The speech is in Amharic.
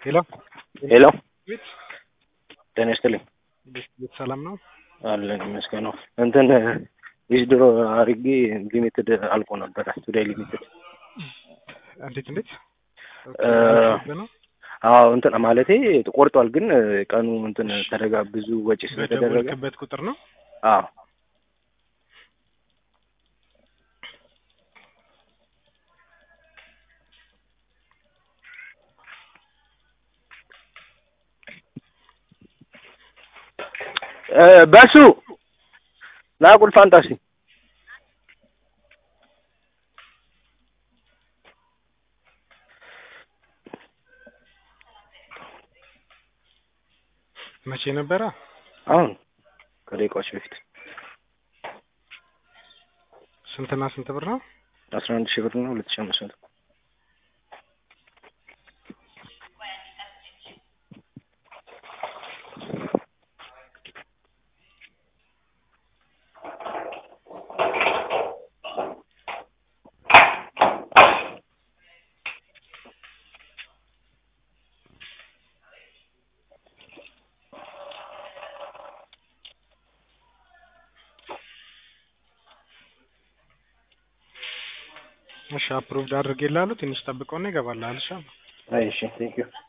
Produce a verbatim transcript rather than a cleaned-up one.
ሄሎ ሄሎ ቤት ጤና ይስጥልኝ። ቤት ሰላም ነው አለን ይመስገነው። እንትን ዊዝድሮ አድርጌ ሊሚትድ አልቆ ነበረ። ቱዴይ ሊሚትድ እንዴት እንዴት ነው? አዎ እንትን ማለቴ ተቆርጧል፣ ግን ቀኑ እንትን ተደጋ ብዙ ወጪ ስለተደረገ በደወልክበት ቁጥር ነው? አዎ በሱ ላቁል ፋንታሲ መቼ ነበረ? አሁን ከደቂቃዎች በፊት። ስንትና ስንት ብር ነው? አስራ አንድ ሺህ ብር ነው ሁለት ሺህ አምስት መቶ። እሺ አፕሩቭድ አድርጌልሃለሁ። ትንሽ ጠብቀውና ይገባልሃል። እሺ አይ እሺ ቴንክ ዩ